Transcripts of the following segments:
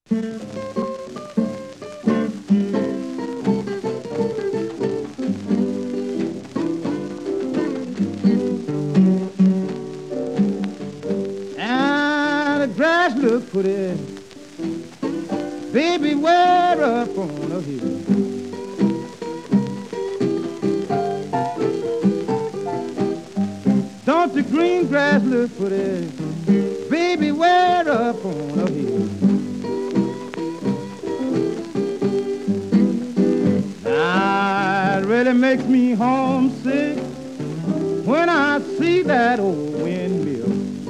And the grass look pretty, baby, way up on the hill. Don't the green grass look pretty, baby, way up on the hill. Now it really makes me homesick when I see that old windmill.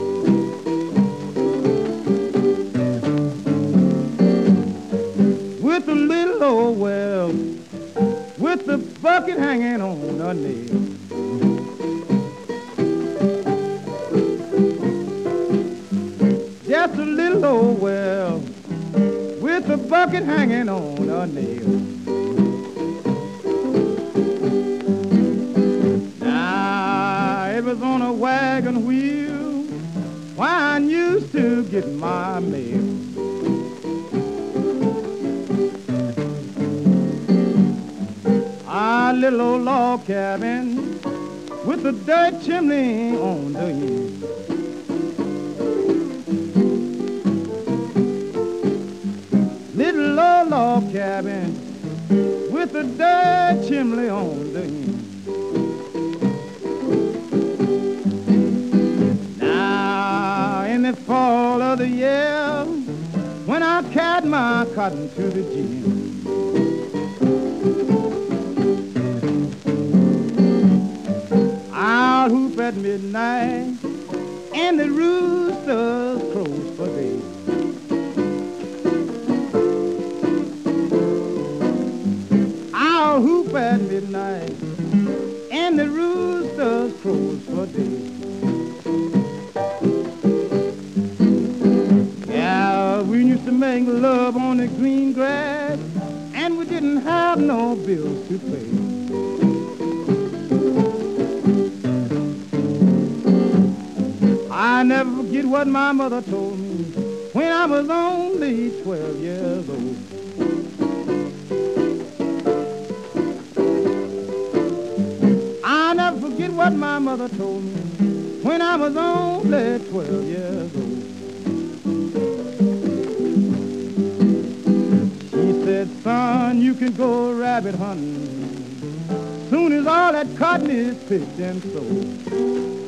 With a little old well, with the bucket hanging on a nail. Just a little old well, with the bucket hanging on a nail. Now it was on a wagon wheel, why I used to get my mail. Our little old log cabin with a dirt chimney on the end. Little old log cabin with a dirt chimney on the end. Now in the fall of the year, when I carried my cotton to the gin, I'll hoop at midnight and the roosters crows for day. I'll hoop at midnight and the roosters crows for day. Yeah, we used to make love on the green grass and we didn't have no bills to pay. I never forget what my mother told me when I was only 12 years old. I never forget what my mother told me when I was only 12 years old. She said, son, you can go rabbit hunting soon as all that cotton is picked and sold.